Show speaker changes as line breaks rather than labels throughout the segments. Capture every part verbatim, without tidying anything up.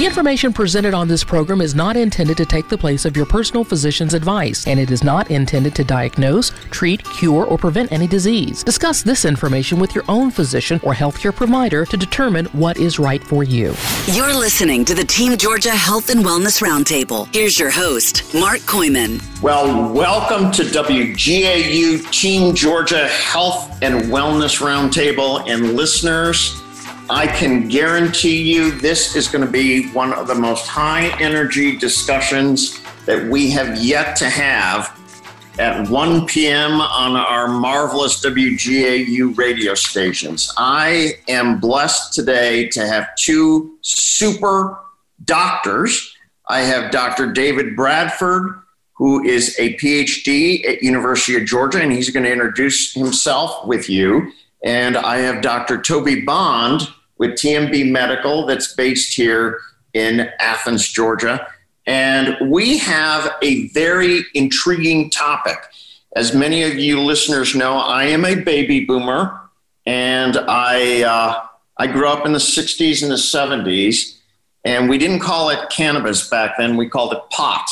The information presented on this program is not intended to take the place of your personal physician's advice, and it is not intended to diagnose, treat, cure, or prevent any disease. Discuss this information with your own physician or healthcare provider to determine what is right for you.
You're listening to the Team Georgia Health and Wellness Roundtable. Here's your host, Mark Koyman.
Well, welcome to W G A U Team Georgia Health and Wellness Roundtable. And listeners, I can guarantee you this is going to be one of the most high energy discussions that we have yet to have at one p.m. on our marvelous W G A U radio stations. I am blessed today to have two super doctors. I have Doctor David Bradford, who is a P H D at University of Georgia, and he's going to introduce himself with you. And I have Doctor Toby Bond with T M B Medical that's based here in Athens, Georgia. And we have a very intriguing topic. As many of you listeners know, I am a baby boomer, and I uh, I grew up in the sixties and the seventies, and we didn't call it cannabis back then. We called it pot.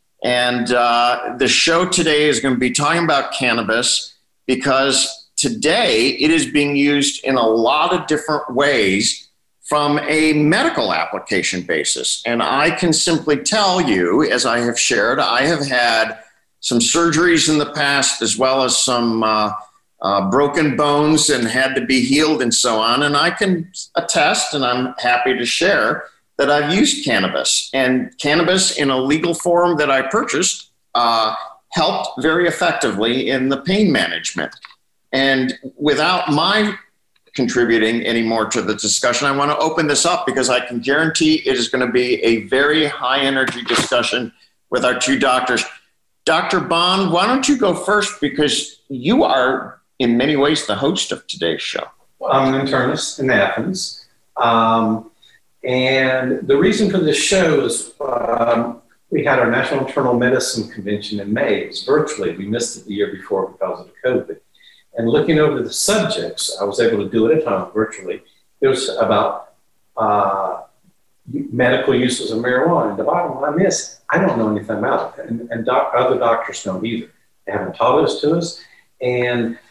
And uh, the show today is going to be talking about cannabis because today, it is being used in a lot of different ways from a medical application basis. And I can simply tell you, as I have shared, I have had some surgeries in the past, as well as some uh, uh, broken bones and had to be healed and so on. And I can attest, and I'm happy to share, that I've used cannabis. And cannabis in a legal form that I purchased uh, helped very effectively in the pain management. And without my contributing any more to the discussion, I want to open this up because I can guarantee it is going to be a very high energy discussion with our two doctors. Doctor Bond, why don't you go first, because you are in many ways the host of today's show.
Well, I'm an internist in Athens. Um, and the reason for this show is um, we had our National Internal Medicine Convention in May. It was virtually. We missed it the year before because of COVID. And looking over the subjects, I was able to do it at home virtually. It was about uh, medical uses of marijuana. And the bottom line is, I don't know anything about it. And, and doc- other doctors don't either. They haven't taught us to us. And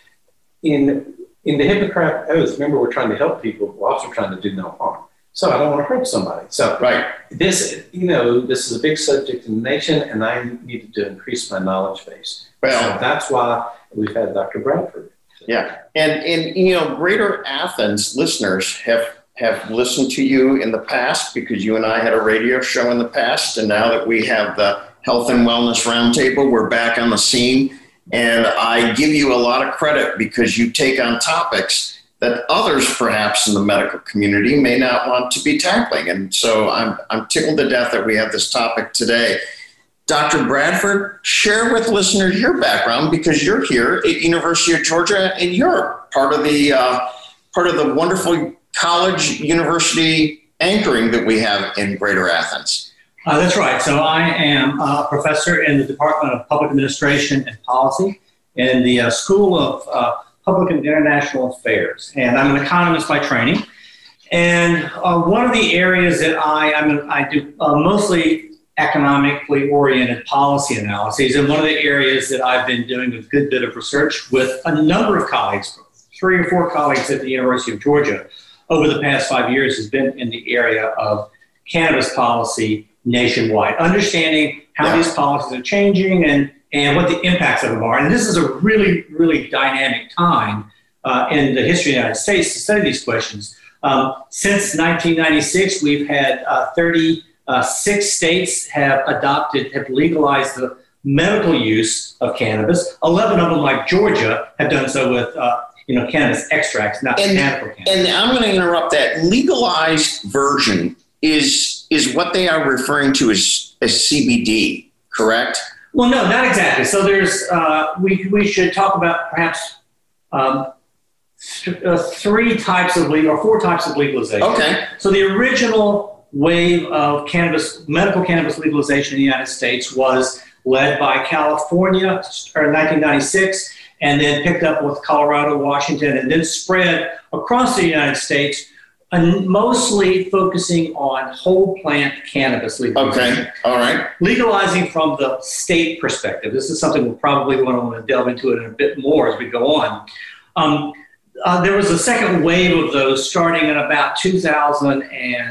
in in the Hippocratic Oath, remember, we're trying to help people. We're also trying to do no harm. So I don't want to hurt somebody. So
right.
this, you know, this is a big subject in the nation, and I needed to increase my knowledge base.
Well,
so that's why we've had Doctor Bradford.
Yeah. And, and, you know, Greater Athens listeners have, have listened to you in the past because you and I had a radio show in the past. And now that we have the Health and Wellness Roundtable, we're back on the scene. And I give you a lot of credit because you take on topics that others perhaps in the medical community may not want to be tackling. And so I'm, I'm tickled to death that we have this topic today. Doctor Bradford, share with listeners your background because you're here at University of Georgia and you're part of the uh, part of the wonderful college university anchoring that we have in Greater Athens.
Uh, that's right. So I am a professor in the Department of Public Administration and Policy in the uh, School of uh, Public and International Affairs, and I'm an economist by training. And uh, one of the areas that I I'm, I do uh, mostly economically oriented policy analyses. And one of the areas that I've been doing a good bit of research with a number of colleagues, three or four colleagues at the University of Georgia over the past five years has been in the area of cannabis policy nationwide, understanding how
yeah.
these policies are changing and, and what the impacts of them are. And this is a really, really dynamic time uh, in the history of the United States to study these questions. Um, since nineteen ninety-six, we've had uh, thirty Uh, six states have adopted, have legalized the medical use of cannabis. eleven of them, like Georgia, have done so with, uh, you know, cannabis extracts, not
and,
medical cannabis.
And I'm going to interrupt that. Legalized version is is what they are referring to as, as C B D, correct?
Well, no, not exactly. So there's, uh, we we should talk about perhaps um, th- uh, three types of legal, or four types of legalization.
Okay.
So the original wave of cannabis, medical cannabis legalization in the United States was led by California in nineteen ninety-six, and then picked up with Colorado, Washington, and then spread across the United States and mostly focusing on whole plant cannabis legalization.
Okay, all right.
Legalizing from the state perspective. This is something we'll probably want to delve into it in a bit more as we go on. Um, uh, there was a second wave of those starting in about two thousand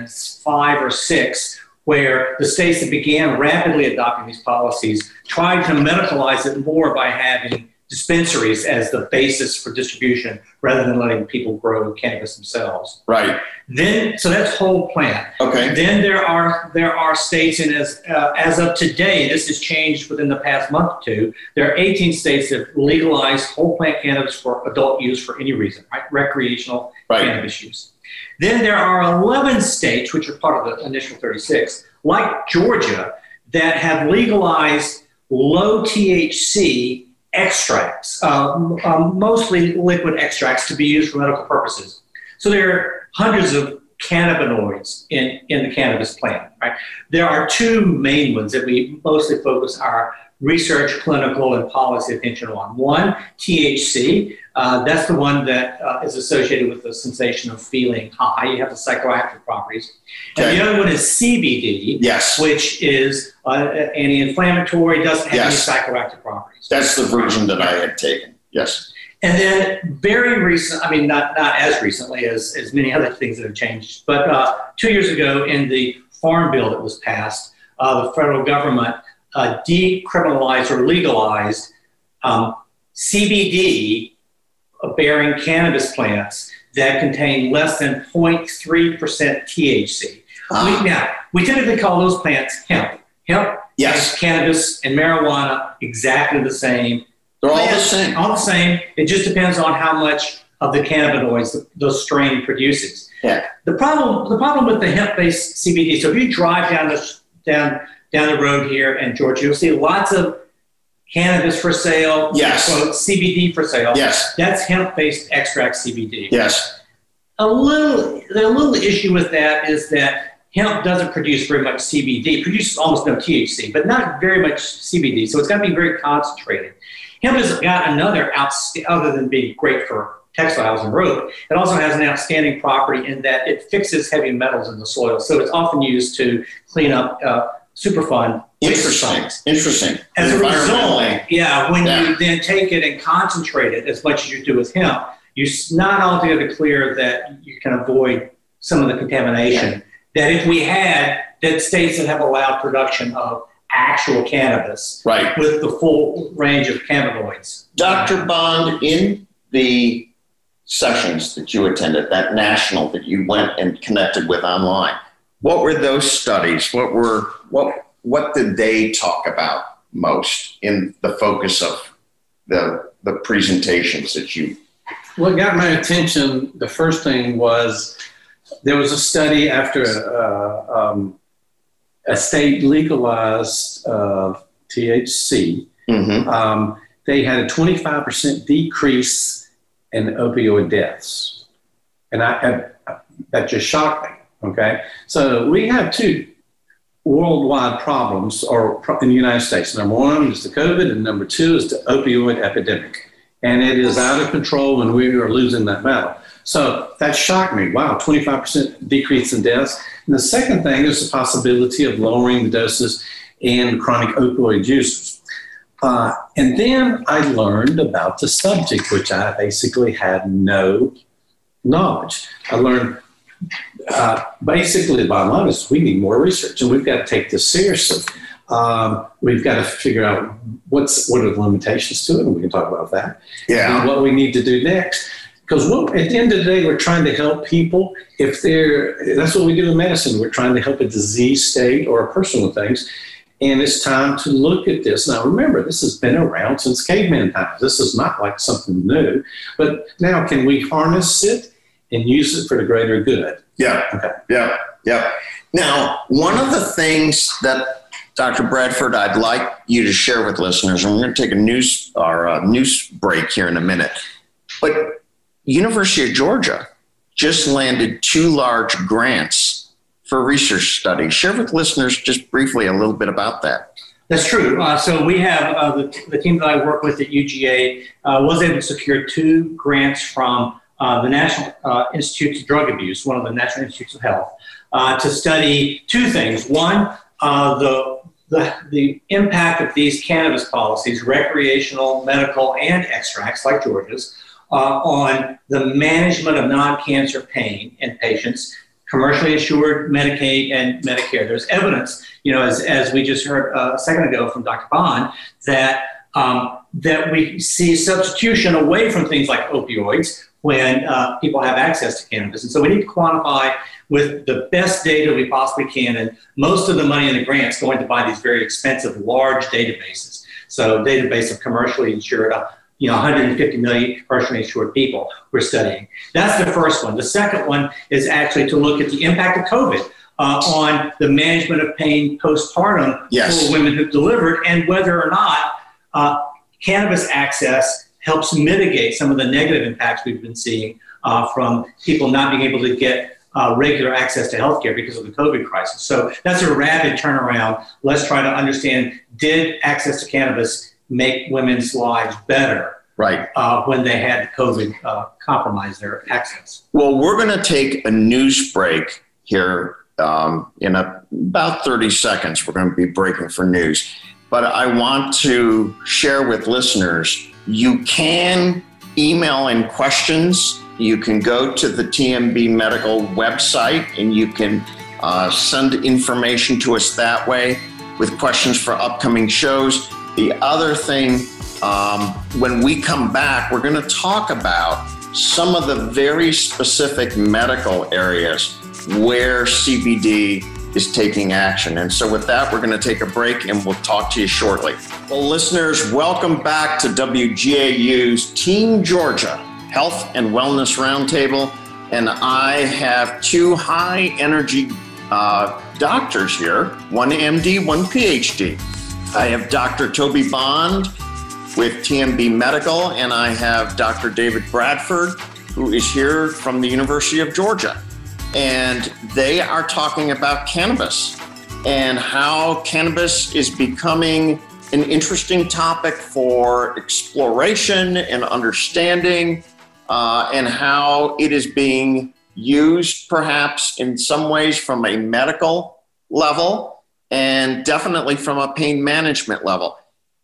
five or six, where the states that began rapidly adopting these policies tried to medicalize it more by having dispensaries as the basis for distribution rather than letting people grow cannabis themselves.
Right.
Then, so that's whole plant.
Okay.
Then there are there are states, and as uh, as of today, this has changed within the past month or two. There are eighteen states that have legalized whole plant cannabis for adult use for any reason, right? Recreational
right.
cannabis use. Then there are eleven states, which are part of the initial thirty-six, like Georgia, that have legalized low T H C extracts, um, um, mostly liquid extracts to be used for medical purposes. So there are hundreds of cannabinoids in, in the cannabis plant, right? There are two main ones that we mostly focus our research, clinical, and policy attention on. One, T H C. Uh, that's the one that uh, is associated with the sensation of feeling high. You have the psychoactive properties.
Okay.
And the other one is C B D,
yes.
which is uh, anti-inflammatory, doesn't have yes. any psychoactive properties.
That's the version that I had taken, yes.
And then very recent, I mean, not, not as recently as, as many other things that have changed, but uh, two years ago in the Farm Bill that was passed, uh, the federal government uh, decriminalized or legalized um, C B D bearing cannabis plants that contain less than zero point three percent T H C. Uh, we, now, we typically call those plants hemp. Hemp,
yes.
and cannabis, and marijuana, exactly the same.
They're all
plants,
the same.
All the same. It just depends on how much of the cannabinoids the, the strain produces.
Yeah.
The problem, the problem with the hemp-based C B D, so if you drive down the, down, down the road here in Georgia, you'll see lots of cannabis for sale,
yes.
quote, C B D for sale.
Yes.
That's hemp-based extract C B D.
Yes.
A little, the little issue with that is that hemp doesn't produce very much C B D. It produces almost no T H C, but not very much C B D. So it's got to be very concentrated. Hemp has got another, outst- other than being great for textiles and rope, it also has an outstanding property in that it fixes heavy metals in the soil. So it's often used to clean up uh, Superfund.
Interesting. Interesting.
As a result, yeah, when
yeah.
you then take it and concentrate it as much as you do with hemp, you're not altogether clear that you can avoid some of the contamination yeah. that if we had that states that have allowed production of actual cannabis
right.
with the full range of cannabinoids.
Doctor Bond, in the sessions that you attended, that national that you went and connected with online, what were those studies? What were what what did they talk about most in the focus of the the presentations that you?
What got my attention, the first thing was there was a study after uh, um, a state legalized uh, T H C. Mm-hmm. Um, they had a twenty-five percent decrease in opioid deaths. And I, I, that just shocked me. Okay, so we have two worldwide problems or in the United States. Number one is the COVID, and number two is the opioid epidemic. And it is out of control, and we are losing that battle. So that shocked me. Wow, twenty-five percent decrease in deaths. And the second thing is the possibility of lowering the doses in chronic opioid users. Uh, and then I learned about the subject, which I basically had no knowledge. I learned Uh, basically, the bottom line is we need more research, and we've got to take this seriously. Um, we've got to figure out what's what are the limitations to it, and we can talk about that.
Yeah.
And what we need to do next, because at the end of the day, we're trying to help people. If they're that's what we do in medicine. We're trying to help a disease state or a person with things, and it's time to look at this. Now, remember, this has been around since caveman times. This is not like something new, but now can we harness it and use it for the greater good?
Yeah,
okay.
yeah, yeah. Now, one of the things that Doctor Bradford, I'd like you to share with listeners, and we're going to take a news or a news break here in a minute, but University of Georgia just landed two large grants for research studies. Share with listeners just briefly a little bit about that.
That's true. Uh, so we have uh, the, the team that I work with at U G A uh, was able to secure two grants from uh, the National uh, Institute of Drug Abuse, one of the National Institutes of Health, uh, to study two things. One, uh, the, the, the impact of these cannabis policies, recreational, medical, and extracts like Georgia's, uh, on the management of non-cancer pain in patients, commercially insured Medicaid and Medicare. There's evidence, you know, as, as we just heard uh, a second ago from Doctor Bond, that um, that we see substitution away from things like opioids when uh, people have access to cannabis. And so we need to quantify with the best data we possibly can, and most of the money in the grants going to buy these very expensive, large databases. So database of commercially insured, uh, you know, one hundred fifty million commercially insured people we're studying. That's the first one. The second one is actually to look at the impact of COVID uh, on the management of pain postpartum
yes.
for women who've delivered, and whether or not uh, cannabis access helps mitigate some of the negative impacts we've been seeing uh, from people not being able to get uh, regular access to healthcare because of the COVID crisis. So that's a rapid turnaround. Let's try to understand, did access to cannabis make women's lives better
right.
uh, when they had COVID uh, compromise their access?
Well, we're going to take a news break here um, in a, about thirty seconds. We're going to be breaking for news. But I want to share with listeners, you can email in questions. You can go to the T M B Medical website and you can uh, send information to us that way with questions for upcoming shows. The other thing, um, when we come back, we're going to talk about some of the very specific medical areas where C B D is taking action. And so with that, we're going to take a break and we'll talk to you shortly. Well, listeners, welcome back to W G A U's Team Georgia Health and Wellness Roundtable. And I have two high energy uh, doctors here, one M D, one P H D. I have Doctor Toby Bond with T M B Medical, and I have Doctor David Bradford, who is here from the University of Georgia. And they are talking about cannabis and how cannabis is becoming an interesting topic for exploration and understanding, uh, and how it is being used perhaps in some ways from a medical level and definitely from a pain management level.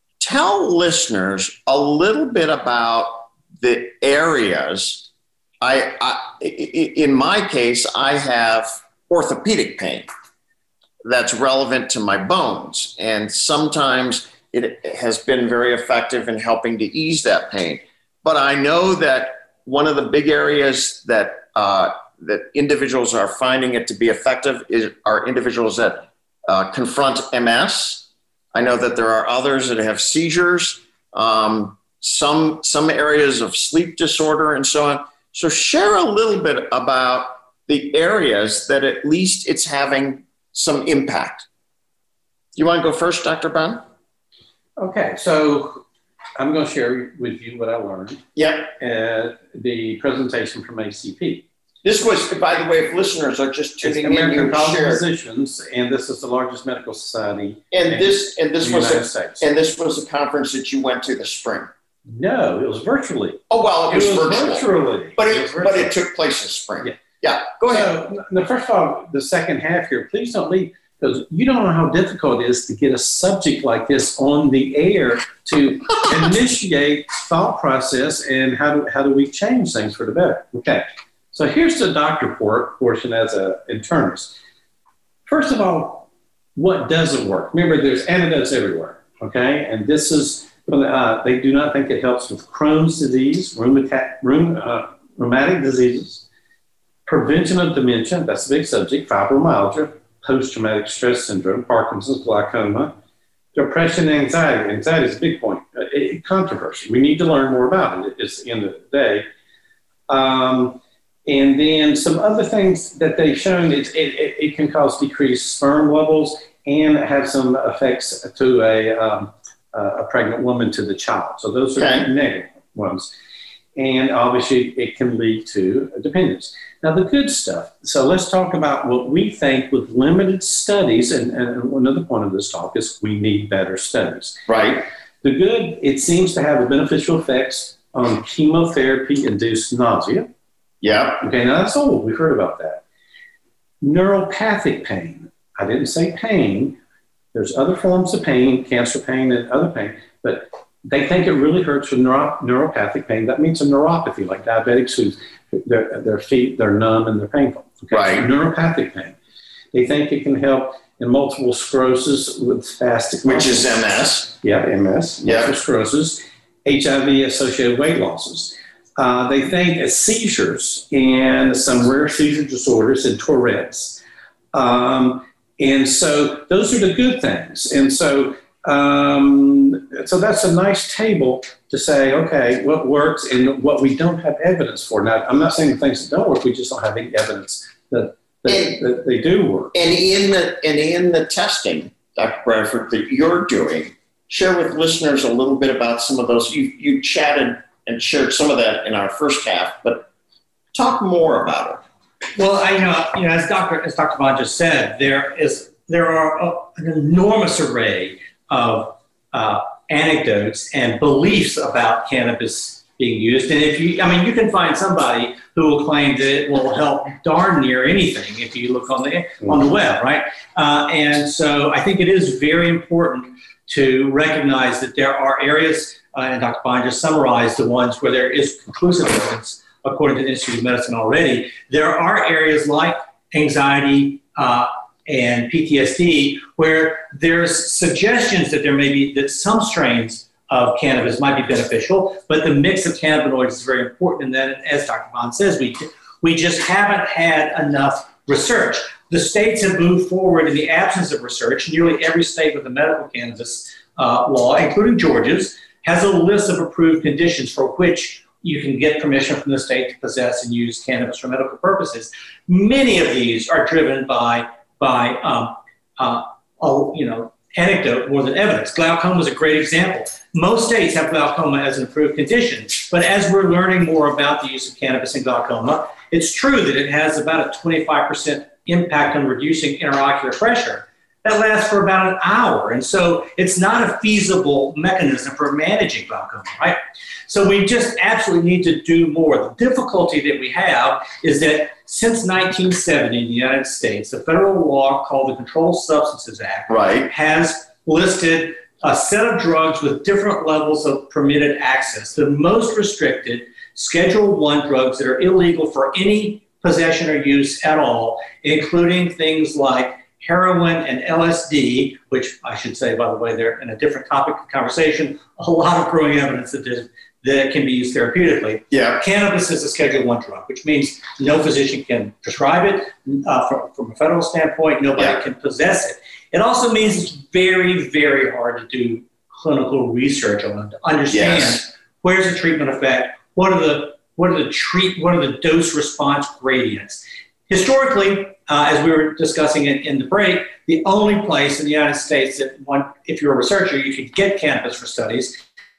Tell listeners a little bit about the areas. I, I, in my case, I have orthopedic pain that's relevant to my bones. And sometimes it has been very effective in helping to ease that pain. But I know that one of the big areas that, uh, that individuals are finding it to be effective is, are individuals that uh, confront M S. I know that there are others that have seizures, um, some, some areas of sleep disorder and so on. So share a little bit about the areas that at least it's having some impact. You want to go first, Doctor Bond?
Okay, so I'm going to share with you what I learned
yeah.
at the presentation from A C P.
This was, by the way, if listeners are just tuning in,
American College of
shared.
Physicians, and this is the largest medical society
and
in
this and this
the
was
United
a,
States.
And this was a conference that you went to this spring.
No, it was virtually.
Oh well, it was,
it was
virtual.
virtually,
but it,
it was
but
virtually.
it took place this spring.
Yeah,
yeah. Go ahead.
So, the first of all, the second half here, please don't leave, because you don't know how difficult it is to get a subject like this on the air to initiate thought process and how do how do we change things for the better. Okay. So here's the doctor port portion as an internist. First of all, what doesn't work? Remember, there's antidotes everywhere, okay? And this is, uh, they do not think it helps with Crohn's disease, rheumata- rheum, uh, rheumatic diseases, prevention of dementia, that's a big subject, fibromyalgia, post-traumatic stress syndrome, Parkinson's, glaucoma, depression, and anxiety. Anxiety is a big point, uh, it, controversy. We need to learn more about it. It's the end of the day. Um, And then some other things that they've shown, it, it, it can cause decreased sperm levels and have some effects to a, um, a pregnant woman to the child. So those are
okay.
negative ones. And obviously it can lead to dependence. Now the good stuff. So let's talk about what we think with limited studies. And, and another point of this talk is we need better studies.
Right.
The good, it seems to have a beneficial effects on chemotherapy-induced nausea.
Yeah.
Okay, now that's old. We've heard about that. Neuropathic pain. I didn't say pain. There's other forms of pain, cancer pain and other pain, but they think it really hurts with neuro- neuropathic pain. That means a neuropathy, like diabetics who their, their feet, they're numb and they're painful. Okay?
Right.
So neuropathic pain. They think it can help in multiple sclerosis with spastic
Which is M S.
Yeah, M S,
Yeah.
multiple sclerosis, H I V-associated weight losses. Uh, they think as seizures and some rare seizure disorders and Tourette's. Um, and so those are the good things. And so um, so that's a nice table to say, okay, what works and what we don't have evidence for. Now, I'm not saying the things that don't work, we just don't have any evidence that, that,
And-
that they do work.
And in the and in the testing, Doctor Bradford, that you're doing, share with listeners a little bit about some of those. You you chatted and shared some of that in our first half, but talk more about it.
Well, I, you know, you know, as Doctor as Doctor Bond just said, there is there are a, an enormous array of uh, anecdotes and beliefs about cannabis being used. And if you, I mean, you can find somebody who will claim that it will help darn near anything if you look on the on the web, right? Uh, and so I think it is very important to recognize that there are areas, uh, and Doctor Bond just summarized the ones where there is conclusive evidence, according to the Institute of Medicine already. There are areas like anxiety uh, and P T S D where there's suggestions that there may be, that some strains of cannabis might be beneficial, but the mix of cannabinoids is very important. And then, as Doctor Bond says, we, we just haven't had enough research. The states have moved forward in the absence of research. Nearly every state with a medical cannabis uh, law, including Georgia's, has a list of approved conditions for which you can get permission from the state to possess and use cannabis for medical purposes. Many of these are driven by, by um, uh, oh, you know, anecdote more than evidence. Glaucoma is a great example. Most states have glaucoma as an approved condition, but as we're learning more about the use of cannabis in glaucoma, it's true that it has about a twenty-five percent impact on reducing intraocular pressure. That lasts for about an hour. And so it's not a feasible mechanism for managing glaucoma, right? So we just absolutely need to do more. The difficulty that we have is that since nineteen seventy in the United States, the federal law called the Controlled Substances Act
Right.
has listed a set of drugs with different levels of permitted access. The most restricted, Schedule One drugs that are illegal for any possession or use at all, including things like heroin and L S D, which I should say, by the way, they're in a different topic of conversation, a lot of growing evidence that, that it can be used therapeutically.
Yeah.
Cannabis is a Schedule One drug, which means no physician can prescribe it. Uh, from, from a federal standpoint, nobody
Yeah.
can possess it. It also means it's very, very hard to do clinical research on it, to understand
Yes.
where's the treatment effect, what are the what are the treat what are the dose response gradients. Historically, uh, as we were discussing in, in the break, the only place in the United States that one, if you're a researcher, you could get cannabis for studies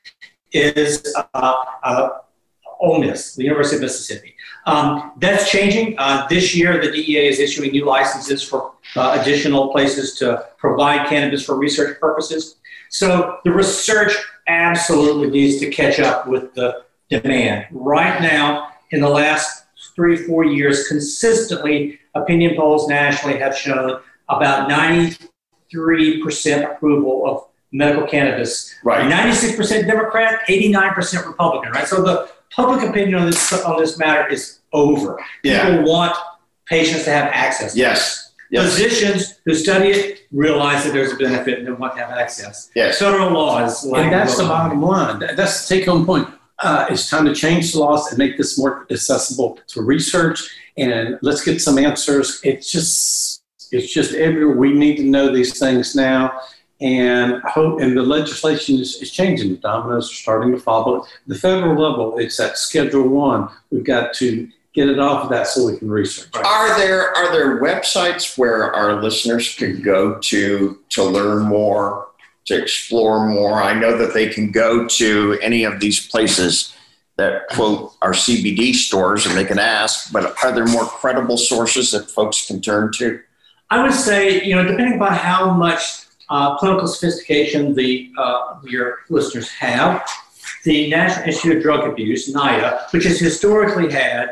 is uh, uh, Ole Miss, the University of Mississippi. Um, that's changing. Uh, this year, the D E A is issuing new licenses for uh, additional places to provide cannabis for research purposes. So the research absolutely needs to catch up with the demand. Right now, in the last three, four years, consistently, opinion polls nationally have shown about ninety-three percent approval of medical cannabis.
Right.
ninety-six percent Democrat, eighty-nine percent Republican, right? So the public opinion on this on this matter is over.
Yeah.
People want patients to have access.
Yes. Yes.
Physicians who study it realize that there's a benefit and they want to have access.
Yes.
Federal law is like
And that's the bottom line. That- That's the take-home point. Uh, it's time to change the laws and make this more accessible to research. And let's get some answers. It's just, it's just everywhere. We need to know these things now. And hope, and the legislation is, is changing. The dominoes are starting to fall. But the federal level, it's at Schedule One. We've got to get it off of that so we can research.
Are there are there websites where our listeners can go to to learn more, to explore more? I know that they can go to any of these places that quote are C B D stores and they can ask, but are there more credible sources that folks can turn to?
I would say, you know, depending upon how much uh, clinical sophistication the uh, your listeners have, the National Institute of Drug Abuse, NIDA, which has historically had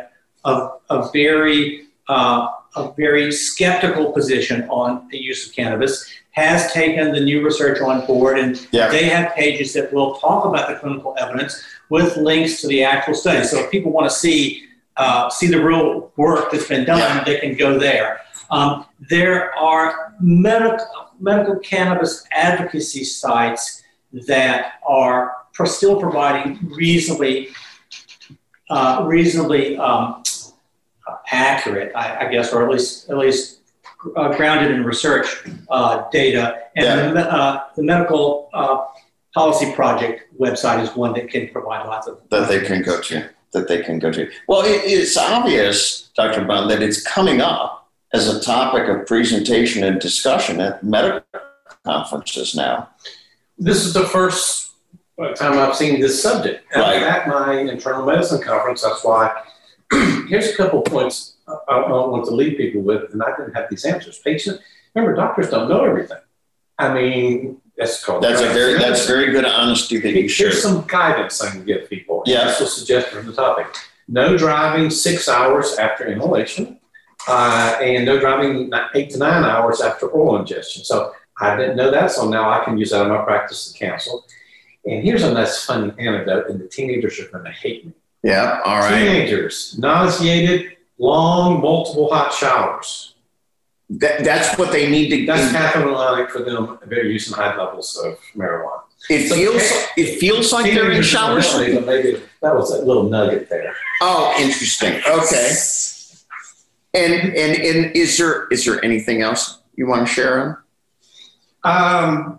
a, a very uh, a very skeptical position on the use of cannabis, has taken the new research on board, and yeah. they have pages that will talk about the clinical evidence with links to the actual study. So if people want to see uh, see the real work that's been done, yeah. they can go there. Um, there are medical medical cannabis advocacy sites that are pro- still providing reasonably uh, reasonably um, accurate, I, I guess, or at least at least uh, grounded in research uh, data. And yeah. the, uh, the Medical uh, Policy Project website is one that can provide lots of
that they can go to. That they can go to. Well, it, it's obvious, Doctor Bond, that it's coming up as a topic of presentation and discussion at medical conferences now.
This is the first time I've seen this subject.
Right.
At my internal medicine conference, that's why. Here's a couple of points I, I want to leave people with, and I didn't have these answers. Patient, remember, doctors don't know everything. I mean, that's called.
That's a very that's very good honesty that you share.
Here's some guidance I can give people.
Yeah.
Just a suggestion from the topic: no driving six hours after inhalation, uh, and no driving eight to nine hours after oral ingestion. So I didn't know that, so now I can use that in my practice to counsel. And here's a nice funny anecdote, and the teenagers are going to hate me.
Yeah, all right.
Teenagers, nauseated, long, multiple hot showers.
That, that's what they need to.
That's pathognomonic for them. They're using high levels of marijuana.
It so feels. It feels like they're in showers.
Really, but maybe that was a little nugget there.
Oh, interesting. Okay. And and and is there is there anything else you want to share on?
Um,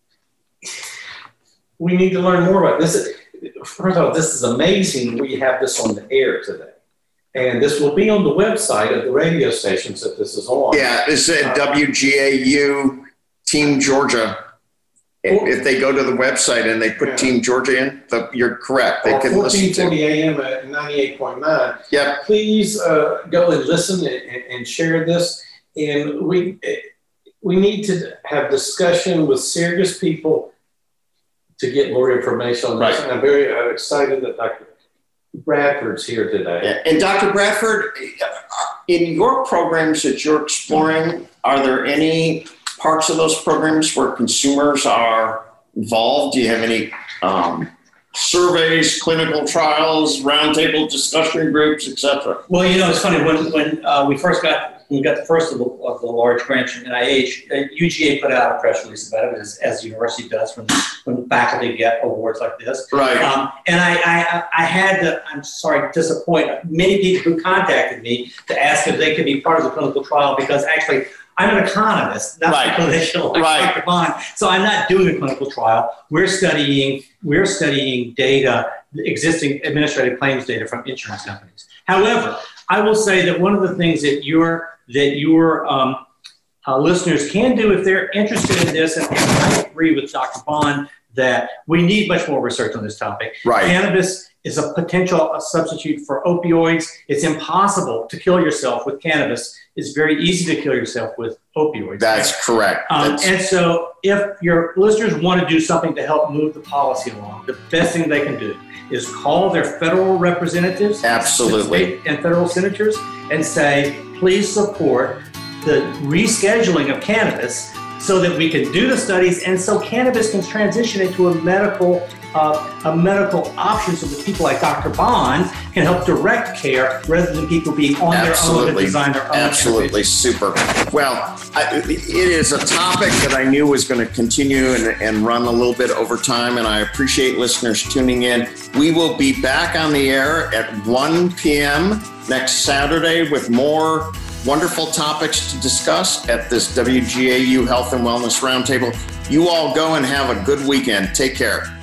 we need to learn more about this. First of all, this is amazing we have this on the air today. And this will be on the website of the radio stations that this is on.
Yeah, it's at uh, W G A U Team Georgia. If, if they go to the website and they put yeah. Team Georgia in, the, you're correct. They can listen to
fourteen forty A M at ninety-eight point nine.
Yeah.
Please uh, go and listen and, and share this. And we we need to have discussion with serious people to get more information on this.
Right.
And I'm very uh, excited that Doctor Bradford's here today.
Yeah. And Doctor Bradford, in your programs that you're exploring, are there any parts of those programs where consumers are involved? Do you have any um, surveys, clinical trials, roundtable discussion groups, et cetera?
Well, you know, it's funny. When when uh, we first got when we got the first of the, of the large grants from N I H, uh, U G A put out a press release about it, as, as the university does when when faculty get awards like this.
Right.
Um, and I, I I had to, I'm sorry, disappoint many people who contacted me to ask if they could be part of the clinical trial, because actually I'm an economist, not
right.
a clinician like
right.
Doctor Bond. So I'm not doing a clinical trial. We're studying we're studying data, existing administrative claims data from insurance companies. However, I will say that one of the things that your that your um, uh, listeners can do if they're interested in this, and, and I agree with Doctor Bond that we need much more research on this topic.
Right.
Cannabis is a potential a substitute for opioids. It's impossible to kill yourself with cannabis. It's very easy to kill yourself with opioids.
That's correct.
Um,
That's...
And so if your listeners want to do something to help move the policy along, the best thing they can do is call their federal representatives,
absolutely,
state and federal senators, and say, please support the rescheduling of cannabis so that we can do the studies and so cannabis can transition into a medical uh, a medical option so that people like Doctor Bond can help direct care rather than people being on
absolutely.
their own to design their own.
Absolutely, super. Well, I, it is a topic that I knew was going to continue and, and run a little bit over time, and I appreciate listeners tuning in. We will be back on the air at one p.m. next Saturday with more wonderful topics to discuss at this W G A U Health and Wellness Roundtable. You all go and have a good weekend. Take care.